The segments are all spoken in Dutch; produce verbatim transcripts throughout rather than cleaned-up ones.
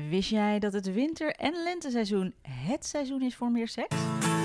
Wist jij dat het winter- en lenteseizoen het seizoen is voor meer seks?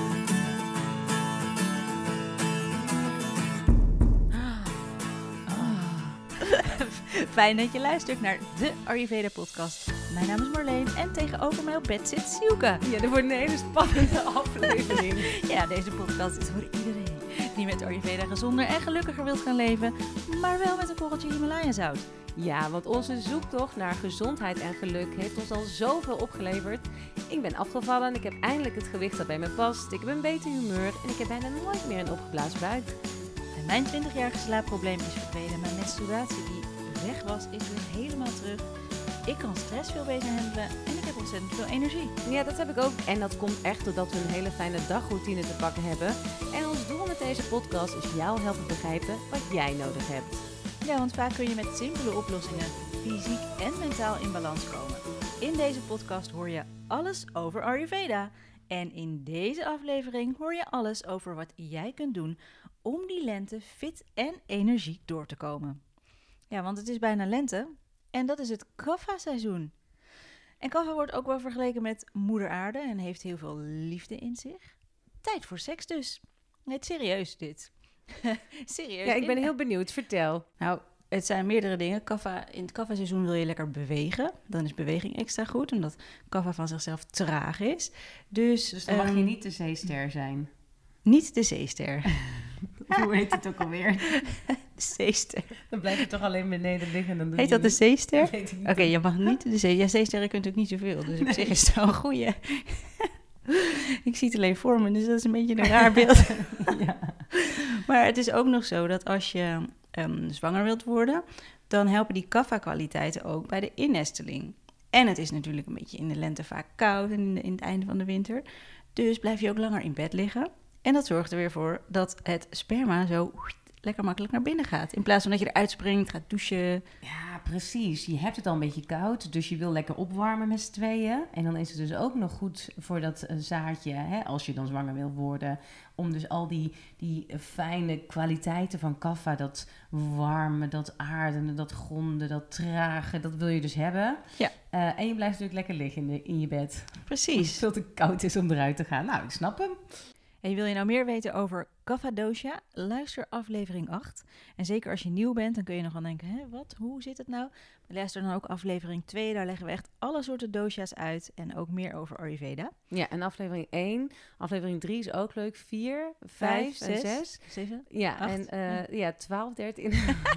Fijn dat je luistert naar de Ayurveda podcast. Mijn naam is Marleen en tegenover mij op bed zit Sielke. Ja, dit wordt een hele spannende aflevering. Ja, deze podcast is voor iedereen die met Ayurveda gezonder en gelukkiger wilt gaan leven, maar wel met een korreltje Himalaya zout. Ja, want onze zoektocht naar gezondheid en geluk heeft ons al zoveel opgeleverd. Ik ben afgevallen en ik heb eindelijk het gewicht dat bij me past. Ik heb een beter humeur en ik heb bijna nooit meer een opgeblazen buik. En mijn twintigjarige slaapprobleem is verdwenen. Mijn menstruatie die weg was, is weer helemaal terug. Ik kan stress veel beter handelen en ik heb ontzettend veel energie. Ja, dat heb ik ook. En dat komt echt doordat we een hele fijne dagroutine te pakken hebben. En ons doel met deze podcast is jou helpen begrijpen wat jij nodig hebt. Ja, want vaak kun je met simpele oplossingen fysiek en mentaal in balans komen. In deze podcast hoor je alles over Ayurveda. En in deze aflevering hoor je alles over wat jij kunt doen om die lente fit en energiek door te komen. Ja, want het is bijna lente en dat is het Kapha-seizoen. En Kapha wordt ook wel vergeleken met moeder aarde en heeft heel veel liefde in zich. Tijd voor seks dus. Nee, serieus dit. Serieus. Ja, ik ben heel benieuwd. Vertel. Nou, het zijn meerdere dingen. Kapha, in het Kapha-seizoen wil je lekker bewegen. Dan is beweging extra goed, omdat Kapha van zichzelf traag is. Dus, Dus dan mag um, je niet de zeester zijn. Niet de zeester. Hoe heet het ook alweer? De zeester. Dan blijf je toch alleen beneden liggen. Dan doe Heet je dat de niet- zeester? Weet ik niet. Oké, je mag niet de zeester. Ja, zeesterren kunt natuurlijk niet zoveel. Dus op Nee. zich is het wel een goeie. Ik zie het alleen voor me, dus dat is een beetje een raar beeld. Ja. Maar het is ook nog zo dat als je um, zwanger wilt worden, dan helpen die Kapha-kwaliteiten ook bij de innesteling. En het is natuurlijk een beetje in de lente vaak koud en in, de, in het einde van de winter. Dus blijf je ook langer in bed liggen. En dat zorgt er weer voor dat het sperma zo lekker makkelijk naar binnen gaat. In plaats van dat je eruit springt, gaat douchen. Ja, precies. Je hebt het al een beetje koud, dus je wil lekker opwarmen met z'n tweeën. En dan is het dus ook nog goed voor dat eh, zaadje, hè, als je dan zwanger wil worden, om dus al die, die fijne kwaliteiten van Kapha, dat warme, dat aardende, dat gronden, dat trage, dat wil je dus hebben. Ja. Uh, en je blijft natuurlijk lekker liggen in, de, in je bed. Als het Precies. veel te koud is om eruit te gaan. Nou, ik snap hem. En wil je nou meer weten over Kapha dosha? Luister aflevering acht. En zeker als je nieuw bent, dan kun je nog wel denken, hè, wat, hoe zit het nou? Luister dan ook aflevering twee, daar leggen we echt alle soorten dosha's uit en ook meer over Ayurveda. Ja, en aflevering één. Aflevering drie is ook leuk. vier, vijf en zes. zeven. Ja, Acht. en uh, ja, twaalf, dertien.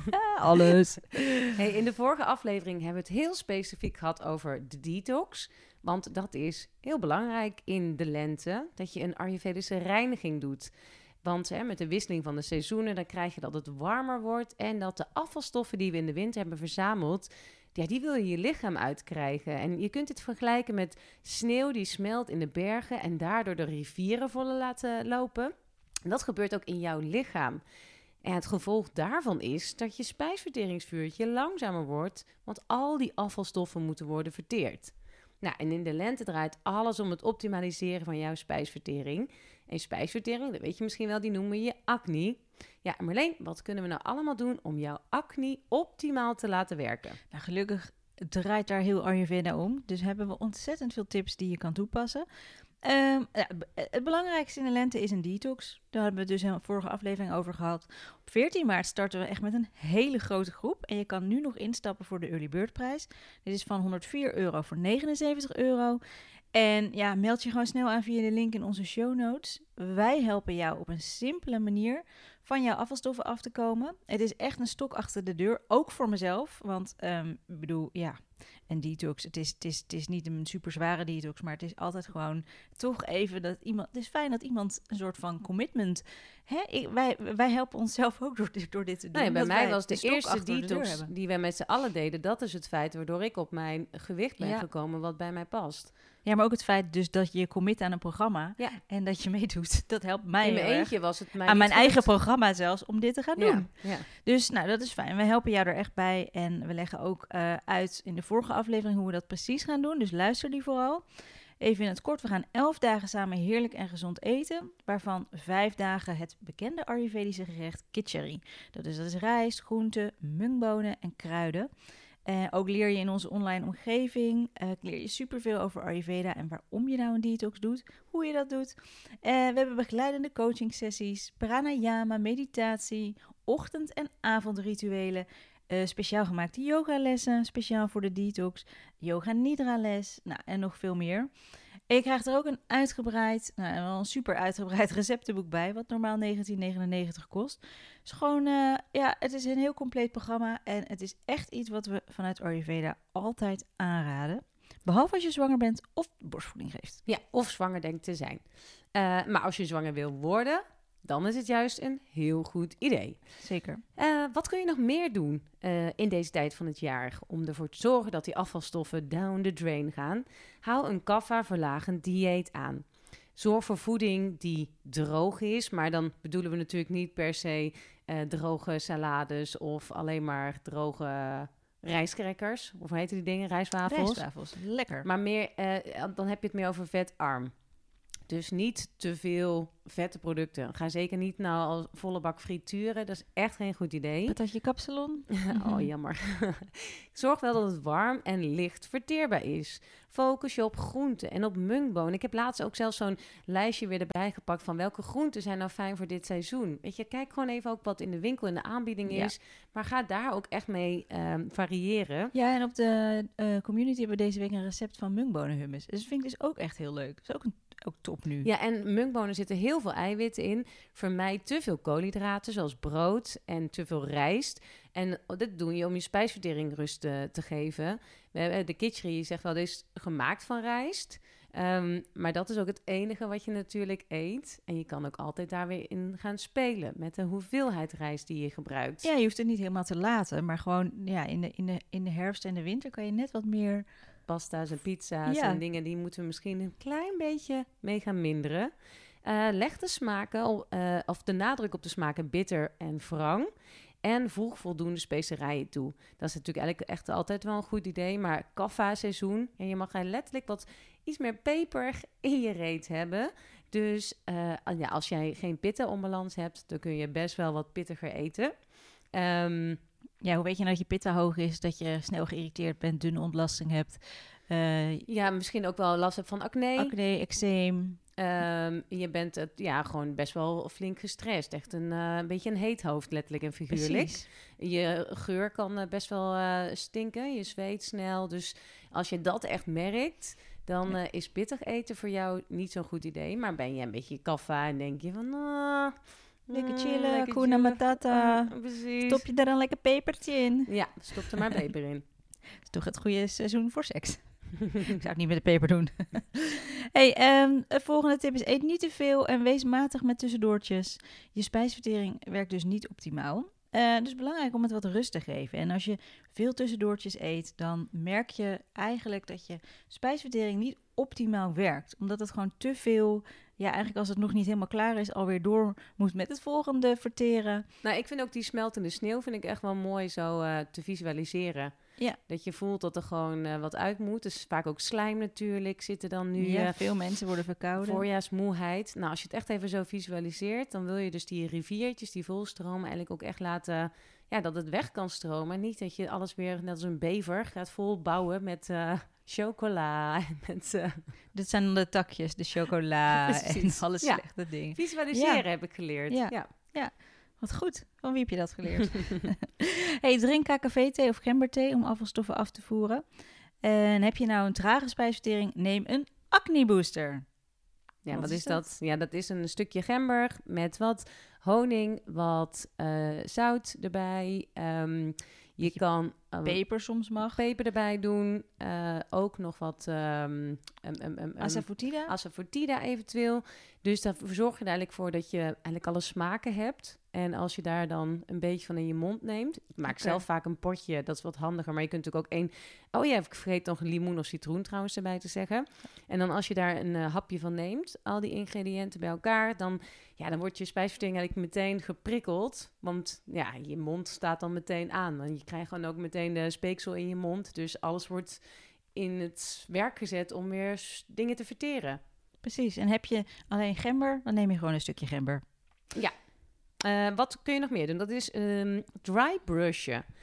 Alles. Hey, in de vorige aflevering hebben we het heel specifiek gehad over de detox. Want dat is heel belangrijk in de lente, dat je een Ayurvedische reiniging doet. Want hè, met de wisseling van de seizoenen, dan krijg je dat het warmer wordt en dat de afvalstoffen die we in de winter hebben verzameld, ja, die wil je je lichaam uitkrijgen. En je kunt dit vergelijken met sneeuw die smelt in de bergen en daardoor de rivieren volle laten lopen. En dat gebeurt ook in jouw lichaam. En het gevolg daarvan is dat je spijsverteringsvuurtje langzamer wordt, want al die afvalstoffen moeten worden verteerd. Nou, en in de lente draait alles om het optimaliseren van jouw spijsvertering. En spijsvertering, dat weet je misschien wel, die noemen je acne. Ja, Marleen, wat kunnen we nou allemaal doen om jouw acne optimaal te laten werken? Nou, gelukkig draait daar heel Ayurveda om. Dus hebben we ontzettend veel tips die je kan toepassen. Um, ja, het belangrijkste in de lente is een detox. Daar hebben we het dus in de vorige aflevering over gehad. Op veertien maart starten we echt met een hele grote groep. En je kan nu nog instappen voor de early bird prijs. Dit is van honderdvier euro voor negenenzeventig euro. En ja, meld je gewoon snel aan via de link in onze show notes. Wij helpen jou op een simpele manier van jouw afvalstoffen af te komen. Het is echt een stok achter de deur, ook voor mezelf. Want um, ik bedoel, ja, een detox, het is, het, is, het is niet een super zware detox, maar het is altijd gewoon toch even dat iemand... Het is fijn dat iemand een soort van commitment... Hè? Ik, wij, wij helpen onszelf ook door, door dit te doen. Nou ja, bij mij was de, de eerste detox de die wij met z'n allen deden, dat is het feit waardoor ik op mijn gewicht ben ja. gekomen wat bij mij past. Ja, maar ook het feit dus dat je je commit aan een programma ja. en dat je meedoet, dat helpt mij in mijn heel eentje erg. was het mij aan niet mijn goed. eigen programma zelfs om dit te gaan doen. Ja, ja. Dus nou, dat is fijn. We helpen jou er echt bij en we leggen ook uh, uit in de vorige aflevering hoe we dat precies gaan doen. Dus luister die vooral. Even in het kort, we gaan elf dagen samen heerlijk en gezond eten, waarvan vijf dagen het bekende Ayurvedische gerecht khichdi. Dat is, dat is rijst, groenten, mungbonen en kruiden. Uh, ook leer je in onze online omgeving, uh, leer je superveel over Ayurveda en waarom je nou een detox doet, hoe je dat doet. Uh, we hebben begeleidende coaching sessies, pranayama, meditatie, ochtend- en avondrituelen, uh, speciaal gemaakte yogalessen, speciaal voor de detox, yoga nidra les, nou, en nog veel meer. En je krijgt er ook een uitgebreid, nou, wel een super uitgebreid receptenboek bij, wat normaal negentien negenennegentig kost. Dus gewoon, uh, ja, het is een heel compleet programma en het is echt iets wat we vanuit Ayurveda altijd aanraden. Behalve als je zwanger bent of borstvoeding geeft. Ja, of zwanger denkt te zijn. Uh, maar als je zwanger wil worden, dan is het juist een heel goed idee. Zeker. Uh, wat kun je nog meer doen uh, in deze tijd van het jaar om ervoor te zorgen dat die afvalstoffen down the drain gaan? Hou een kapha-verlagend dieet aan. Zorg voor voeding die droog is, maar dan bedoelen we natuurlijk niet per se uh, droge salades of alleen maar droge rijstcrackers. Of hoe heten die dingen? Rijstwafels. Rijstwafels, lekker. Maar meer, uh, dan heb je het meer over vetarm. Dus niet te veel vette producten. Ga zeker niet nou al volle bak frituren. Dat is echt geen goed idee. Patatje kapsalon. Oh, jammer. Zorg wel dat het warm en licht verteerbaar is. Focus je op groenten en op munkbonen. Ik heb laatst ook zelfs zo'n lijstje weer erbij gepakt van welke groenten zijn nou fijn voor dit seizoen. Weet je, kijk gewoon even ook wat in de winkel in de aanbieding is. Ja. Maar ga daar ook echt mee um, variëren. Ja, en op de uh, community hebben we deze week een recept van munkbonenhummus. Dus dat vind ik dus ook echt heel leuk. Dat is ook een Ook top nu. Ja, en munkbonen zitten heel veel eiwitten in. Vermijd te veel koolhydraten, zoals brood en te veel rijst. En dit doe je om je spijsvertering rust te, te geven. We hebben, de kitchery zegt wel, dit is gemaakt van rijst. Um, maar dat is ook het enige wat je natuurlijk eet. En je kan ook altijd daar weer in gaan spelen met de hoeveelheid rijst die je gebruikt. Ja, je hoeft het niet helemaal te laten. Maar gewoon ja, in, de, in, de, in de herfst en de winter kan je net wat meer... pasta's en pizza's ja. en dingen, die moeten we misschien een klein beetje mee gaan minderen. Uh, leg de smaken, uh, of de nadruk op de smaken bitter en wrang. En voeg voldoende specerijen toe. Dat is natuurlijk eigenlijk echt altijd wel een goed idee. Maar kaffa-seizoen, en je mag letterlijk wat iets meer peper in je reet hebben. Dus uh, ja, als jij geen pitta-onbalans hebt, dan kun je best wel wat pittiger eten. Um, Ja, hoe weet je nou dat je pitta hoog is, dat je snel geïrriteerd bent, dunne ontlasting hebt? Uh, ja, misschien ook wel last hebt van acne. Acne, eczeem. Um, je bent het, ja, gewoon best wel flink gestrest. Echt een, uh, een beetje een heet hoofd, letterlijk en figuurlijk. Precies. Je geur kan uh, best wel uh, stinken, je zweet snel. Dus als je dat echt merkt, dan uh, is pittig eten voor jou niet zo'n goed idee. Maar ben je een beetje kaffa en denk je van... Uh, Lekker chillen, mm, lekker kuna matata. Uh, precies. Stop je daar een lekker pepertje in. Ja, stop er maar peper in. Dat is toch het goede seizoen voor seks. Ik zou het niet met de peper doen. hey, um, de volgende tip is: eet niet te veel en wees matig met tussendoortjes. Je spijsvertering werkt dus niet optimaal. Uh, dus belangrijk om het wat rust te geven. En als je veel tussendoortjes eet, dan merk je eigenlijk dat je spijsvertering niet optimaal werkt. Omdat het gewoon te veel, ja, eigenlijk als het nog niet helemaal klaar is, alweer door moet met het volgende verteren. Nou, ik vind ook die smeltende sneeuw vind ik echt wel mooi zo uh, te visualiseren. Ja. Dat je voelt dat er gewoon uh, wat uit moet. Dus vaak ook slijm natuurlijk zit er dan nu. Ja, uh, veel mensen worden verkouden. Voorjaarsmoeheid. Nou, als je het echt even zo visualiseert, dan wil je dus die riviertjes die volstromen eigenlijk ook echt laten... Ja, dat het weg kan stromen. Niet dat je alles weer, net als een bever, gaat vol bouwen met uh, chocola. Met, uh... Dit zijn dan de takjes, de chocola en alle slechte ja. dingen. Visualiseren ja. heb ik geleerd. Ja. ja. ja. Wat goed. Van wie heb je dat geleerd? Hey, drink K K V-thee of gemberthee om afvalstoffen af te voeren. En heb je nou een trage spijsvertering, neem een acne booster. Ja, wat, wat is, is dat? dat? Ja, dat is een stukje gember met wat honing, wat uh, zout erbij. Um, je Beetje kan... Um, peper soms mag. Peper erbij doen. Uh, ook nog wat... Um, um, um, um, asafoetida. Asafoetida eventueel. Dus daar zorg je er eigenlijk voor dat je eigenlijk alle smaken hebt. En als je daar dan een beetje van in je mond neemt... Ik maak okay. zelf vaak een potje, dat is wat handiger. Maar je kunt natuurlijk ook één... Oh ja, ik vergeet nog een limoen of citroen trouwens erbij te zeggen. En dan als je daar een uh, hapje van neemt... al die ingrediënten bij elkaar... dan, ja, dan wordt je spijsvertering eigenlijk meteen geprikkeld. Want ja, je mond staat dan meteen aan. En je krijgt gewoon ook meteen de speeksel in je mond. Dus alles wordt in het werk gezet om weer dingen te verteren. Precies. En heb je alleen gember, dan neem je gewoon een stukje gember. Ja. Uh, wat kun je nog meer doen? Dat is um, dry brushen.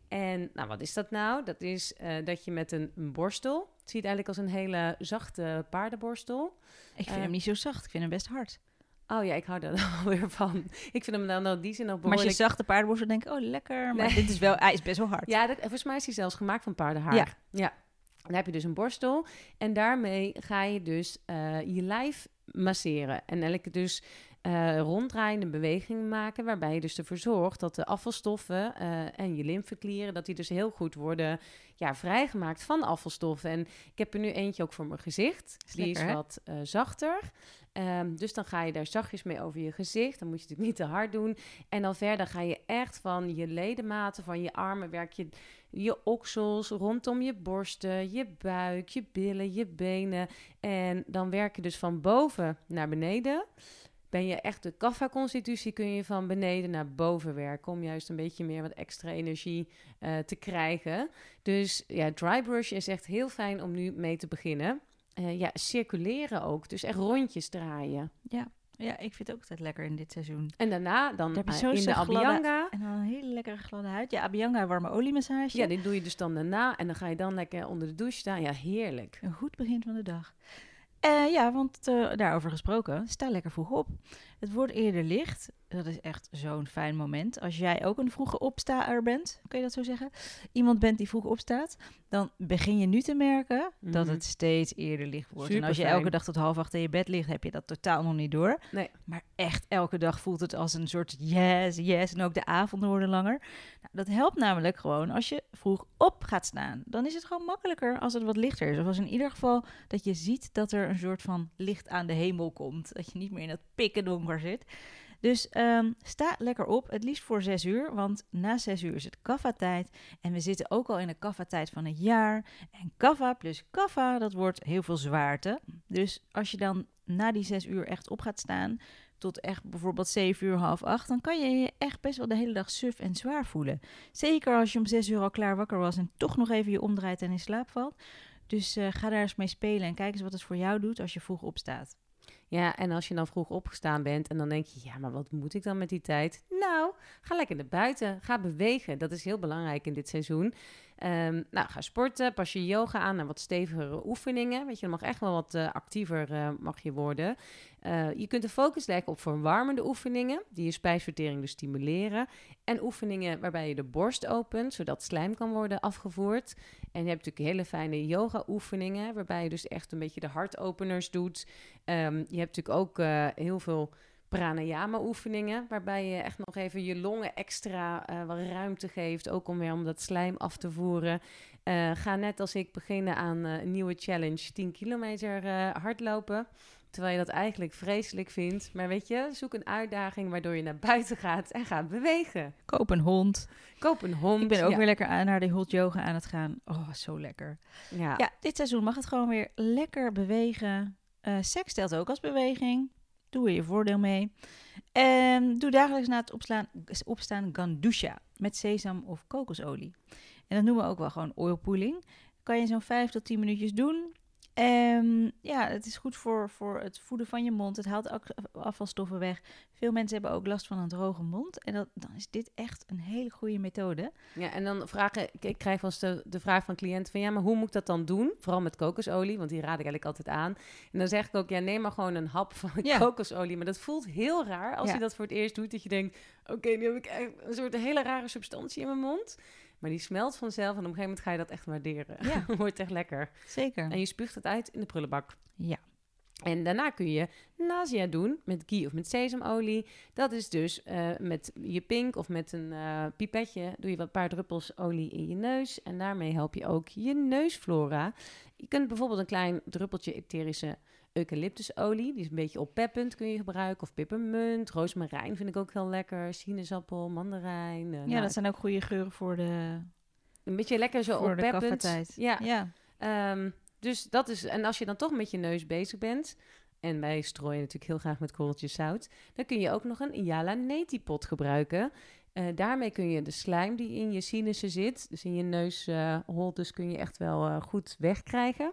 En nou, wat is dat nou? Dat is uh, dat je met een, een borstel... Het ziet eigenlijk als een hele zachte paardenborstel. Ik vind Uh, hem niet zo zacht. Ik vind hem best hard. Oh ja, ik hou daar dan weer van. Ik vind hem dan in die zin nog behoorlijk... Maar als je zachte paardenborstel denk ik, oh lekker. Maar nee. dit is wel, hij is best wel hard. Ja, dat, volgens mij is hij zelfs gemaakt van paardenhaar. Ja. ja. Dan heb je dus een borstel. En daarmee ga je dus uh, je lijf masseren. En eigenlijk dus uh, ronddraaiende bewegingen maken... waarbij je dus ervoor zorgt dat de afvalstoffen uh, en je lymfeklieren... dat die dus heel goed worden ja, vrijgemaakt van afvalstoffen. En ik heb er nu eentje ook voor mijn gezicht. Is die lekker, is wat uh, zachter. Um, dus dan ga je daar zachtjes mee over je gezicht. Dan moet je het natuurlijk niet te hard doen. En dan verder ga je echt van je ledematen, van je armen... werk je je oksels, rondom je borsten, je buik, je billen, je benen. En dan werk je dus van boven naar beneden. Ben je echt de kapha-constitutie, kun je van beneden naar boven werken... om juist een beetje meer wat extra energie uh, te krijgen. Dus ja, dry brush is echt heel fijn om nu mee te beginnen... Uh, ja, circuleren ook. Dus echt rondjes draaien. Ja, ja, ik vind het ook altijd lekker in dit seizoen. En daarna dan Daar heb je uh, zo in de Abhyanga. En dan een hele lekkere gladde huid. Ja, Abhyanga warme oliemassage. Ja, dit doe je dus dan daarna. En dan ga je dan lekker onder de douche staan. Ja, heerlijk. Een goed begin van de dag. Uh, ja, want uh, daarover gesproken, sta lekker vroeg op. Het wordt eerder licht. Dat is echt zo'n fijn moment. Als jij ook een vroege opstaaer bent, kun je dat zo zeggen? Iemand bent die vroeg opstaat, dan begin je nu te merken mm-hmm. dat het steeds eerder licht wordt. Super en als je fijn. elke dag tot half acht in je bed ligt, heb je dat totaal nog niet door. Nee. Maar echt elke dag voelt het als een soort yes, yes. En ook de avonden worden langer. Nou, dat helpt namelijk gewoon als je vroeg op gaat staan. Dan is het gewoon makkelijker als het wat lichter is. Of als in ieder geval dat je ziet dat er een soort van licht aan de hemel komt. Dat je niet meer in dat pikken donker zit. Dus um, sta lekker op, het liefst voor zes uur, want na zes uur is het kaffa-tijd. En we zitten ook al in de kaffa-tijd van het jaar. En kaffa plus kaffa, dat wordt heel veel zwaarte. Dus als je dan na die zes uur echt op gaat staan, tot echt bijvoorbeeld zeven uur, half acht, dan kan je je echt best wel de hele dag suf en zwaar voelen. Zeker als je om zes uur al klaar wakker was en toch nog even je omdraait en in slaap valt. Dus uh, ga daar eens mee spelen en kijk eens wat het voor jou doet als je vroeg opstaat. Ja, en als je dan vroeg opgestaan bent en dan denk je... ja, maar wat moet ik dan met die tijd? Nou, ga lekker naar buiten. Ga bewegen. Dat is heel belangrijk in dit seizoen. Um, nou, ga sporten. Pas je yoga aan en wat stevigere oefeningen. Weet je, dan mag echt wel wat uh, actiever uh, mag je worden. Uh, je kunt de focus leggen op verwarmende oefeningen... die je spijsvertering dus stimuleren. En oefeningen waarbij je de borst opent... zodat slijm kan worden afgevoerd. En je hebt natuurlijk hele fijne yoga-oefeningen... waarbij je dus echt een beetje de hartopeners doet. Um, je hebt natuurlijk ook uh, heel veel... pranayama-oefeningen, waarbij je echt nog even je longen extra uh, wat ruimte geeft, ook om weer om dat slijm af te voeren. Uh, ga net als ik beginnen aan uh, een nieuwe challenge, tien kilometer uh, hardlopen, terwijl je dat eigenlijk vreselijk vindt. Maar weet je, zoek een uitdaging waardoor je naar buiten gaat en gaat bewegen. Koop een hond. Koop een hond. Ik ben ook ja. weer lekker aan naar de hot yoga aan het gaan. Oh, zo lekker. Ja, ja dit seizoen mag het gewoon weer lekker bewegen. Uh, seks telt ook als beweging. Doe er je voordeel mee. En doe dagelijks na het opslaan, opstaan Gandusha met sesam of kokosolie. En dat noemen we ook wel gewoon oil pulling. Kan je zo'n vijf tot tien minuutjes doen. Um, ja, het is goed voor, voor het voeden van je mond. Het haalt ook afvalstoffen weg. Veel mensen hebben ook last van een droge mond. En dat, dan is dit echt een hele goede methode. Ja, en dan vragen... Ik krijg wel eens de, de vraag van cliënten van... ja, maar hoe moet ik dat dan doen? Vooral met kokosolie, want die raad ik eigenlijk altijd aan. En dan zeg ik ook, ja, neem maar gewoon een hap van ja. kokosolie. Maar dat voelt heel raar als ja. je dat voor het eerst doet. Dat je denkt, oké, okay, nu heb ik echt een soort hele rare substantie in mijn mond. Maar die smelt vanzelf en op een gegeven moment ga je dat echt waarderen. Ja. Wordt echt lekker. Zeker. En je spuugt het uit in de prullenbak. Ja. En daarna kun je nausea doen met ghee of met sesamolie. Dat is dus uh, met je pink of met een uh, pipetje doe je wat paar druppels olie in je neus. En daarmee help je ook je neusflora. Je kunt bijvoorbeeld een klein druppeltje etherische eucalyptusolie. Die is een beetje oppeppend, kun je gebruiken. Of pepermunt, roosmarijn vind ik ook heel lekker. Sinaasappel, mandarijn. Uh, ja, nou, dat zijn ook goede geuren voor de... Een beetje lekker zo voor oppeppend. de kaffertijd. Ja. ja. Um, dus dat is... En als je dan toch met je neus bezig bent... En wij strooien natuurlijk heel graag met korreltjes zout. Dan kun je ook nog een Yala Neti pot gebruiken. Uh, daarmee kun je de slijm die in je sinussen zit, dus in je neusholtes, uh, kun je echt wel uh, goed wegkrijgen.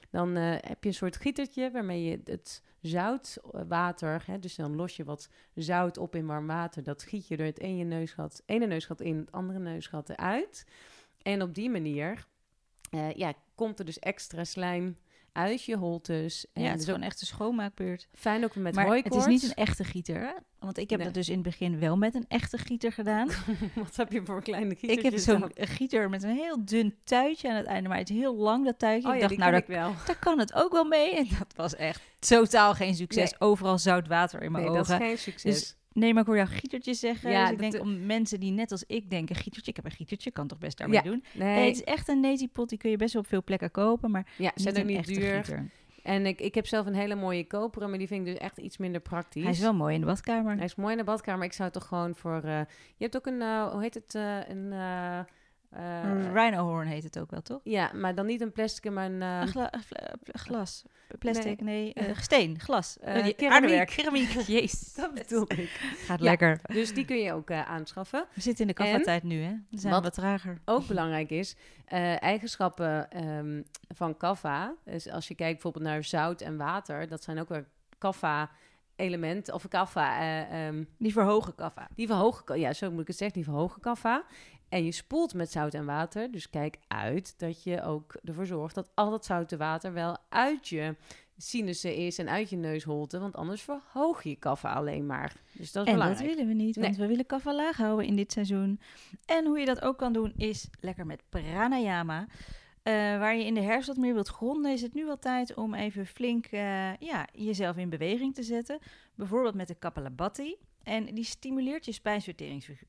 Dan uh, heb je een soort gietertje waarmee je het zoutwater, hè, dus dan los je wat zout op in warm water. Dat giet je door het ene neusgat, ene neusgat in, het andere neusgat eruit. En op die manier uh, ja, komt er dus extra slijm uit je holtes. Ja, het is dus gewoon echt een schoonmaakbeurt. Fijn ook met maar hooikoorts. Het is niet een echte gieter, hè? Want ik heb Nee. dat dus in het begin wel met een echte gieter gedaan. Wat heb je voor een kleine gieter? Ik heb zo'n gieter met een heel dun tuitje aan het einde, maar het is heel lang, dat tuitje. Oh, ik ja, dacht, nou, daar, daar, daar kan het ook wel mee. En dat was echt totaal geen succes. Nee. Overal zout water in mijn nee, ogen. dat is geen succes. Dus, nee, maar ik hoor jou gietertje zeggen. Ja, dus ik dat denk de... om mensen die net als ik denken, gietertje, ik heb een gietertje, kan toch best daarmee ja, doen. Nee. nee, het is echt een neti-pot, die kun je best wel op veel plekken kopen, maar ja, niet zijn een niet echte duur. gieter. En ik, ik heb zelf een hele mooie koperen, maar die vind ik dus echt iets minder praktisch. Hij is wel mooi in de badkamer. Hij is mooi in de badkamer. Ik zou het toch gewoon voor... Uh, je hebt ook een, uh, hoe heet het? Uh, een... Uh, Uh, Rhinohorn heet het ook wel, toch? Ja, maar dan niet een plastic, maar een... Uh... een gla uh, glas. Plastic, nee. nee uh, steen, glas. Uh, uh, keramiek. Keramiek, jezus. Dat bedoel ik. Gaat ja, lekker. Dus die kun je ook uh, aanschaffen. We zitten in de kaffa-tijd nu, hè? We zijn wat, wat trager. Ook belangrijk is, uh, eigenschappen um, van kaffa. Dus als je kijkt bijvoorbeeld naar zout en water, dat zijn ook weer kaffa... element of kaffa. Uh, um, die verhogen kaffa. Die verhogen, ja, zo moet ik het zeggen, die verhogen kaffa. En je spoelt met zout en water. Dus kijk uit dat je ook ervoor zorgt dat al dat zoute water wel uit je sinussen is en uit je neusholte. Want anders verhoog je kaffa alleen maar. Dus dat is en belangrijk. dat willen we niet, want nee. we willen kaffa laag houden in dit seizoen. En hoe je dat ook kan doen is lekker met pranayama. Uh, waar je in de herfst wat meer wilt gronden, is het nu wel tijd om even flink uh, ja, jezelf in beweging te zetten. Bijvoorbeeld met de Kapalabhati. En die stimuleert je spijsverteringsvuur.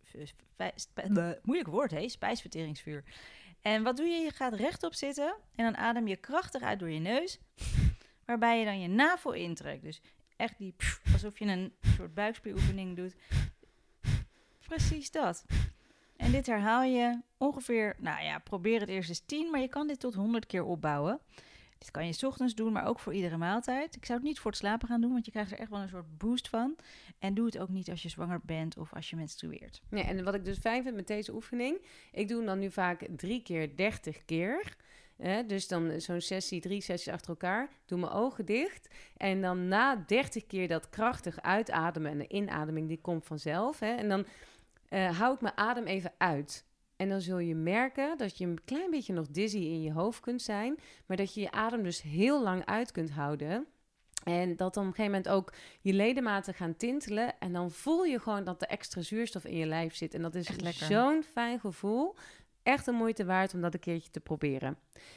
Sp- moeilijk woord, hè? Spijsverteringsvuur. En wat doe je? Je gaat rechtop zitten en dan adem je krachtig uit door je neus. Waarbij je dan je navel intrekt. Dus echt die, pff, alsof je een soort buikspieroefening doet. Precies dat. En dit herhaal je ongeveer, nou ja, probeer het eerst eens tien, maar je kan dit tot honderd keer opbouwen. Dit kan je 's ochtends doen, maar ook voor iedere maaltijd. Ik zou het niet voor het slapen gaan doen, want je krijgt er echt wel een soort boost van. En doe het ook niet als je zwanger bent of als je menstrueert. Ja, en wat ik dus fijn vind met deze oefening, ik doe hem dan nu vaak drie keer dertig keer. Eh, dus dan zo'n sessie, drie sessies achter elkaar. Doe mijn ogen dicht. En dan na dertig keer dat krachtig uitademen en de inademing, die komt vanzelf. Hè, en dan uh, hou ik mijn adem even uit. En dan zul je merken dat je een klein beetje nog dizzy in je hoofd kunt zijn. Maar dat je je adem dus heel lang uit kunt houden. En dat dan op een gegeven moment ook je ledematen gaan tintelen. En dan voel je gewoon dat er extra zuurstof in je lijf zit. En dat is zo'n fijn gevoel. Echt een moeite waard om dat een keertje te proberen.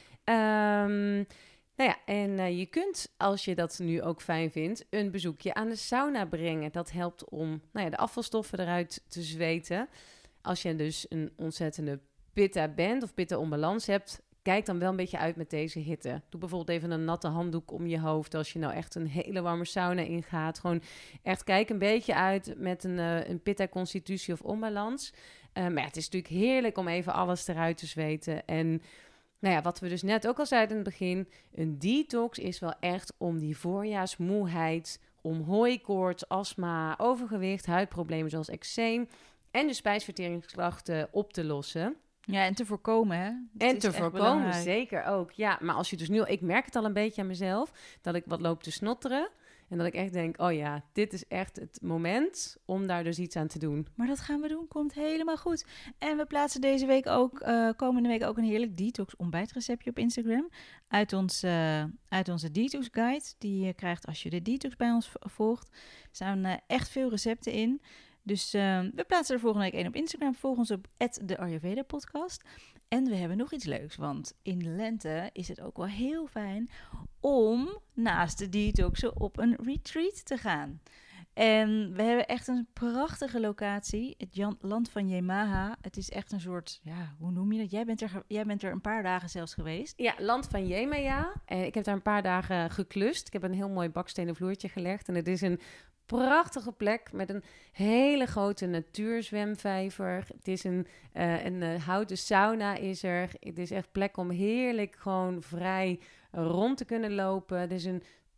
Um, nou ja, en uh, je kunt, als je dat nu ook fijn vindt, een bezoekje aan de sauna brengen. Dat helpt om nou ja, de afvalstoffen eruit te zweten. Als je dus een ontzettende pitta bent of pitta onbalans hebt, kijk dan wel een beetje uit met deze hitte. Doe bijvoorbeeld even een natte handdoek om je hoofd als je nou echt een hele warme sauna ingaat. Gewoon echt kijk een beetje uit met een, uh, een pitta-constitutie of onbalans. Uh, maar ja, het is natuurlijk heerlijk om even alles eruit te zweten. En nou ja, wat we dus net ook al zeiden in het begin, een detox is wel echt om die voorjaarsmoeheid, om hooikoorts, astma, overgewicht, huidproblemen zoals eczeem en de spijsverteringsklachten op te lossen. Ja, en te voorkomen, hè? Dat en te voorkomen, zeker ook. Ja, maar als je dus nu... Ik merk het al een beetje aan mezelf, dat ik wat loop te snotteren. En dat ik echt denk, oh ja, dit is echt het moment om daar dus iets aan te doen. Maar dat gaan we doen, komt helemaal goed. En we plaatsen deze week ook, uh, komende week ook een heerlijk detox ontbijtreceptje op Instagram. Uit, ons, uh, uit onze detox guide, die je krijgt als je de detox bij ons volgt. Er staan uh, echt veel recepten in. Dus uh, we plaatsen er volgende week één op Instagram. Volg ons op at de Ayurveda podcast. En we hebben nog iets leuks, want in de lente is het ook wel heel fijn om naast de detoxen op een retreat te gaan. En we hebben echt een prachtige locatie, het Jan, land van Yemaha. Het is echt een soort, ja, hoe noem je dat? Jij bent er, jij bent er een paar dagen zelfs geweest. Ja, land van Yemaha. En ik heb daar een paar dagen geklust. Ik heb een heel mooi bakstenen vloertje gelegd en het is een prachtige plek met een hele grote natuurzwemvijver. Het is een, uh, een uh, houten sauna is er. Het is echt plek om heerlijk gewoon vrij rond te kunnen lopen. Het is een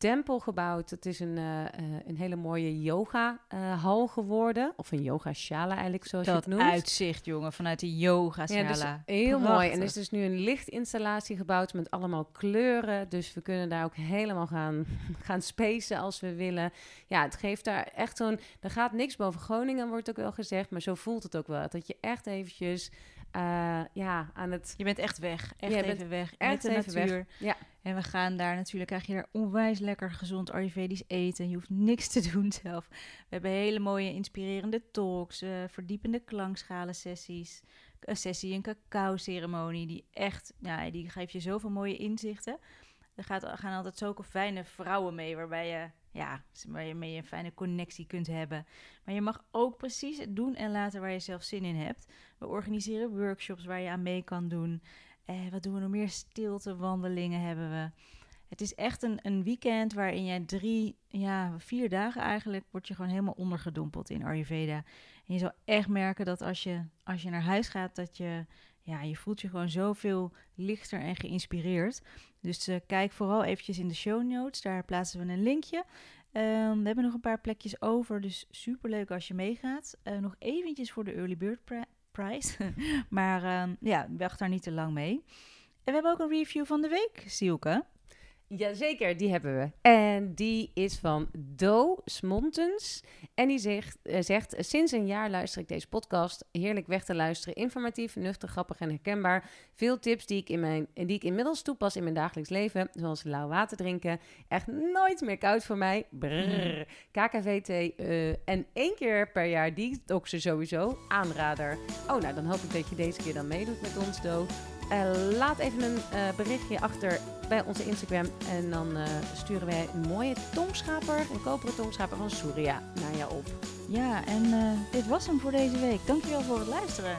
tempel gebouwd. Het is een, uh, uh, een hele mooie yoga-hal uh, geworden. Of een yoga-shala eigenlijk, zoals dat je het noemt. uitzicht, jongen, vanuit de yoga-shala. Ja, dus heel Prachtig. mooi. En er is dus nu een lichtinstallatie gebouwd met allemaal kleuren. Dus we kunnen daar ook helemaal gaan, gaan spacen als we willen. Ja, het geeft daar echt zo'n... Er gaat niks boven Groningen, wordt ook wel gezegd. Maar zo voelt het ook wel. Dat je echt eventjes... Uh, ja, aan het... Je bent echt weg. Echt je even weg. Echt met de even natuur. Weg. Ja. En we gaan daar natuurlijk, krijg je daar onwijs lekker gezond Ayurvedisch eten. Je hoeft niks te doen zelf. We hebben hele mooie inspirerende talks, uh, verdiepende klankschalen sessies, een sessie, een cacao ceremonie die echt, ja, die geeft je zoveel mooie inzichten. Er gaat, gaan altijd zulke fijne vrouwen mee, waarbij je, ja, waar je mee een fijne connectie kunt hebben. Maar je mag ook precies het doen en laten waar je zelf zin in hebt. We organiseren workshops waar je aan mee kan doen. Eh, wat doen we nog meer? Stiltewandelingen hebben we. Het is echt een, een weekend waarin jij drie, ja, vier dagen eigenlijk, word je gewoon helemaal ondergedompeld in Ayurveda. En je zal echt merken dat als je, als je naar huis gaat, dat je, ja, je voelt je gewoon zoveel lichter en geïnspireerd. Dus uh, kijk vooral eventjes in de show notes, daar plaatsen we een linkje. Um, we hebben nog een paar plekjes over, dus superleuk als je meegaat. Uh, nog eventjes voor de Early Bird pri- Prize, maar um, ja, wacht daar niet te lang mee. En we hebben ook een review van de week, Sielke. Jazeker, die hebben we. En die is van Do Smontens. En die zegt, uh, zegt, sinds een jaar luister ik deze podcast. Heerlijk weg te luisteren. Informatief, nuchter, grappig en herkenbaar. Veel tips die ik, in mijn, die ik inmiddels toepas in mijn dagelijks leven. Zoals lauw water drinken. Echt nooit meer koud voor mij. Brrr. K K V T. Uh, en één keer per jaar detoxen sowieso. Aanrader. Oh, nou dan hoop ik dat je deze keer dan meedoet met ons, Do. Uh, laat even een uh, berichtje achter bij onze Instagram. En dan uh, sturen wij een mooie tongschaper, een koperen tongschaper van Surya naar jou op. Ja, en uh, dit was hem voor deze week. Dankjewel voor het luisteren.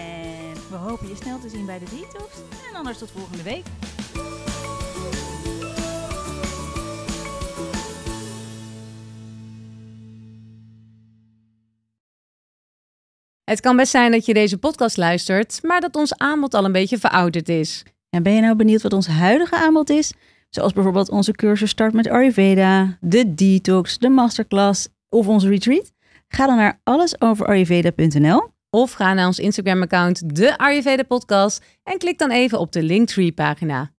En we hopen je snel te zien bij de detox. En anders tot volgende week. Het kan best zijn dat je deze podcast luistert, maar dat ons aanbod al een beetje verouderd is. En ben je nou benieuwd wat ons huidige aanbod is? Zoals bijvoorbeeld onze cursus Start met Ayurveda, de detox, de masterclass of onze retreat? Ga dan naar alles over ayurveda punt n l of ga naar ons Instagram-account, de Ayurveda Podcast, en klik dan even op de Linktree-pagina.